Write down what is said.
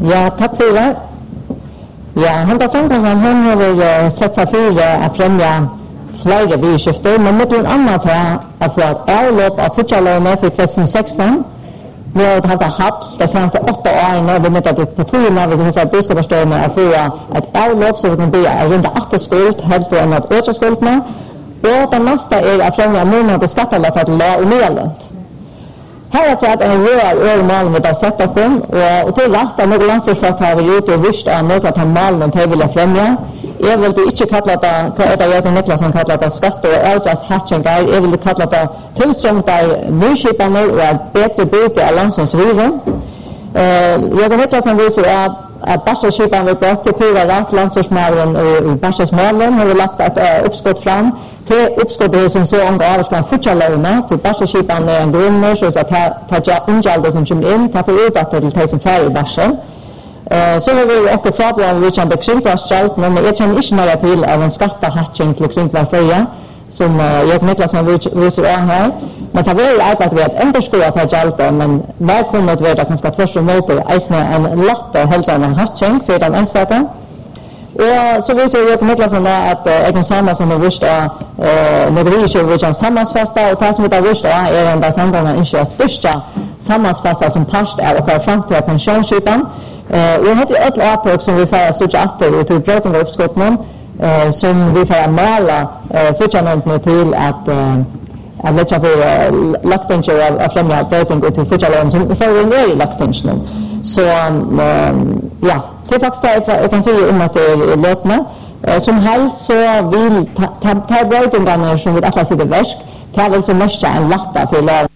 Ja, tack för det. Ja, han tar samtidigt han har sett sig för att främja flera byskifter, men med annat här att få ett avlopp av Futjalånet för 2016. Vi har haft hall det senaste 8 åren, vi mötte på tonerna vid dessa byskapsstörna att få ett avlopp så vi kan börja runda 8 skuld, helt än att öka skulderna. Och det nästa är att främja månad och skattelättnad till la och medlönt. Här är det att en rör mål med att sätta på och till rätt att några landstingsfolk har varit ute och visst att några tar målen till vilja främja. Jag vill inte kalla det, vad är det Jörgen Niklasson kallar det, skatt och avdragshatchingar. Jag vill kalla det tillståndar nyskipaner och ett bättre byte av landstingsriven. Jörgen Niklasson visar att Barstarskipan var bort till pura rätt landstingsmålen och Barstargsmålen har lagt ett uppskott fram. Det uppskottet som så angår avskan Futjalånet till Barstarskipan är en grunner så att ta ungjaldet som kommer in, ta för ut att det är som färg i Barstar. Så har vi också frågan om vi kände kringvarskjalt, men jag känner inte nära till av en skattehatching till kringvarföja som Jörgen Niklasson visar av här. Men det var ju arbetat vid att underskola ta jaltet, men välkommet vid att man ska först och motor eisne en latte hellre än en hatching för den enstaka. Och så visar Jörgen Niklasson att Egen Samuelsson har visst när vi inte vill kan sammansfasta och det som vi har visst är den där samgången inte största sammansfasta som part är och framtida pensionsskipan. Och det är ett avtag som vi får att söka efter och till bröten av uppskotten som vi får att måla fortsättningen till att lägga för lagtingsar av främja bröten och till fortsättningen som vi får ner i lagtingsen. Så ja, det är faktiskt det jag kan säga om att det är löpande. Som helst så vill ta brötingarna som vi alla sitter värsk, det är väl så mycket en latta för lag.